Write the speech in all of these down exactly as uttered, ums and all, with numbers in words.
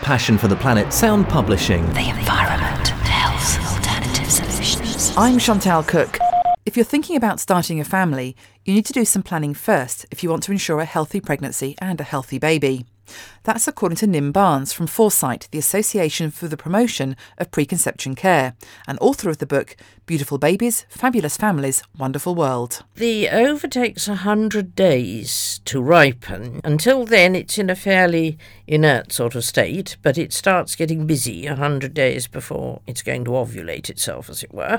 passion for the planet, Sound Publishing. The environment, health, alternative solutions. I'm Chantal Cook. If you're thinking about starting a family, you need to do some planning first if you want to ensure a healthy pregnancy and a healthy baby. That's according to Nim Barnes from Foresight, the Association for the Promotion of Preconception Care, and author of the book Beautiful Babies, Fabulous Families, Wonderful World. The ova takes one hundred days to ripen. Until then, it's in a fairly inert sort of state, but it starts getting busy one hundred days before it's going to ovulate itself, as it were.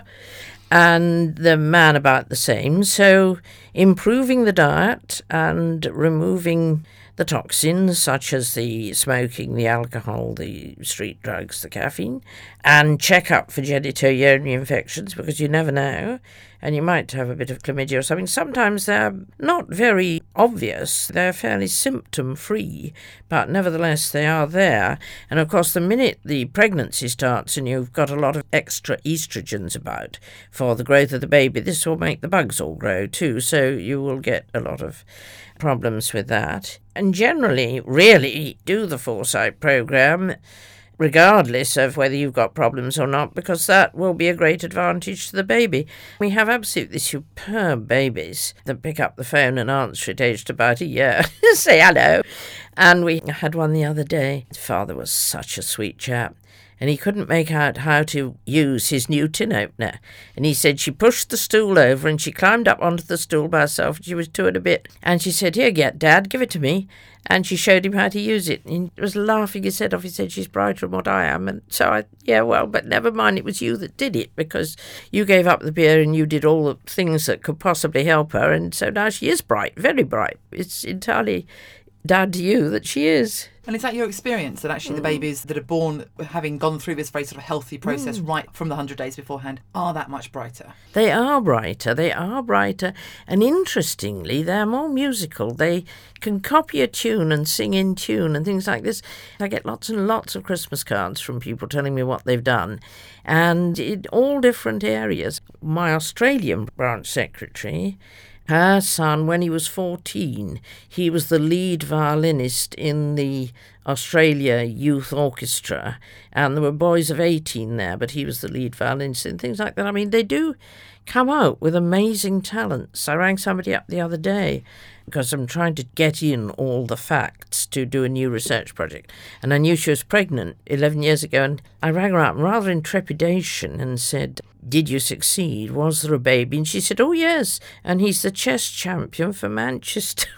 And the man about the same. So improving the diet and removing the toxins such as the smoking, the alcohol, the street drugs, the caffeine, and check up for genitourinary infections because you never know, and you might have a bit of chlamydia or something. Sometimes they're not very obvious. They're fairly symptom-free, but nevertheless they are there. And of course, the minute the pregnancy starts and you've got a lot of extra estrogens about for the growth of the baby, this will make the bugs all grow too, so you will get a lot of problems with that. And generally, really do the Foresight programme, regardless of whether you've got problems or not, because that will be a great advantage to the baby. We have absolutely superb babies that pick up the phone and answer it aged about a year, say hello. And we had one the other day. His father was such a sweet chap, and he couldn't make out how to use his new tin opener. And he said she pushed the stool over and she climbed up onto the stool by herself. She was two and a bit. And she said, "Here, get, Dad, give it to me." And she showed him how to use it. And he was laughing his head off. He said, "She's brighter than what I am." And so I, yeah, well, but never mind. It was you that did it because you gave up the beer and you did all the things that could possibly help her. And so now she is bright, very bright. It's entirely down to you that she is. And is that your experience, that actually mm. the babies that are born having gone through this very sort of healthy process mm. right from the one hundred days beforehand are that much brighter? They are brighter, they are brighter. And interestingly, they're more musical. They can copy a tune and sing in tune and things like this. I get lots and lots of Christmas cards from people telling me what they've done. And in all different areas. My Australian branch secretary, her son, when he was fourteen, he was the lead violinist in the Australia Youth Orchestra, and there were boys of eighteen there, but he was the lead violinist and things like that. I mean, they do come out with amazing talents. I rang somebody up the other day because I'm trying to get in all the facts to do a new research project, and I knew she was pregnant eleven years ago, and I rang her up rather in trepidation and said, "Did you succeed? Was there a baby?" And she said, "Oh, yes, and he's the chess champion for Manchester."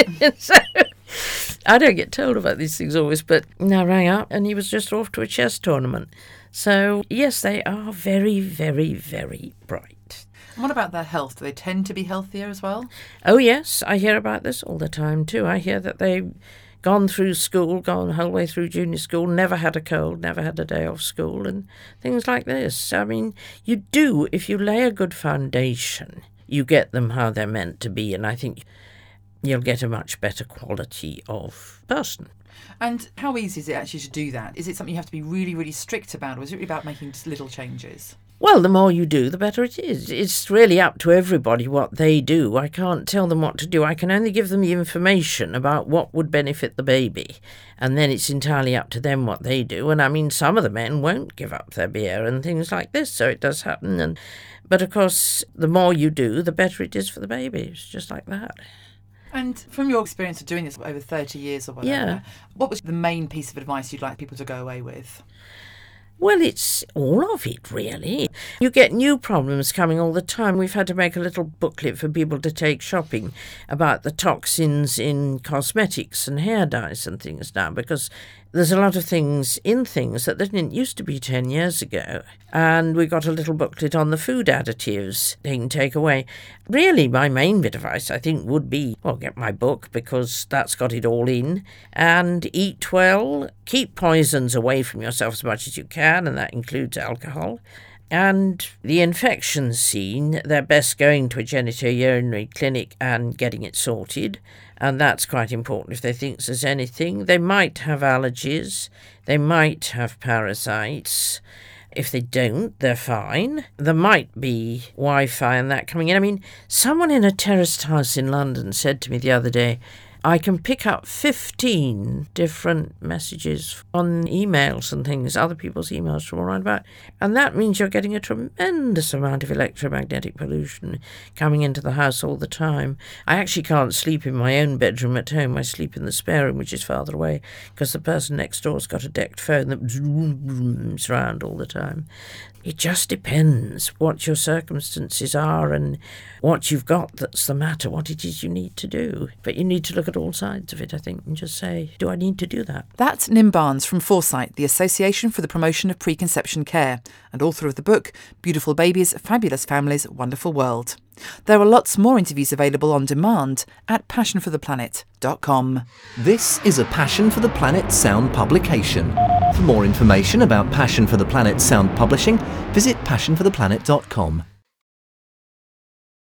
So I don't get told about these things always, but I rang up and he was just off to a chess tournament. So, yes, they are very, very, very bright. And what about their health? Do they tend to be healthier as well? Oh, yes, I hear about this all the time too. I hear that they've gone through school, gone the whole way through junior school, never had a cold, never had a day off school, and things like this. I mean, you do, if you lay a good foundation, you get them how they're meant to be, and I think you'll get a much better quality of person. And how easy is it actually to do that? Is it something you have to be really, really strict about, or is it really about making just little changes? Well, the more you do, the better it is. It's really up to everybody what they do. I can't tell them what to do. I can only give them the information about what would benefit the baby. And then it's entirely up to them what they do. And I mean, some of the men won't give up their beer and things like this, so it does happen. And But of course, the more you do, the better it is for the baby. It's just like that. And from your experience of doing this over thirty years or whatever, yeah. what was the main piece of advice you'd like people to go away with? Well, it's all of it, really. You get new problems coming all the time. We've had to make a little booklet for people to take shopping about the toxins in cosmetics and hair dyes and things now, because there's a lot of things in things that didn't used to be ten years ago. And we got a little booklet on the food additives they can take away. Really, my main bit of advice, I think, would be, well, get my book, because that's got it all in, and eat well, keep poisons away from yourself as much as you can, and that includes alcohol. And the infection scene, they're best going to a genitourinary clinic and getting it sorted. And that's quite important if they think there's anything. They might have allergies. They might have parasites. If they don't, they're fine. There might be Wi-Fi and that coming in. I mean, someone in a terraced house in London said to me the other day, I can pick up fifteen different messages on emails and things, other people's emails from around about. And that means you're getting a tremendous amount of electromagnetic pollution coming into the house all the time. I actually can't sleep in my own bedroom at home. I sleep in the spare room, which is farther away, because the person next door's got a decked phone that zooms around all the time. It just depends what your circumstances are and what you've got that's the matter, what it is you need to do. But you need to look at all sides of it, I think, and just say, do I need to do that? That's Nim Barnes from Foresight, the Association for the Promotion of Preconception Care, and author of the book, Beautiful Babies, Fabulous Families, Wonderful World. There are lots more interviews available on demand at passion for the planet dot com. This is a Passion for the Planet Sound publication. For more information about Passion for the Planet Sound publishing, visit passion for the planet dot com.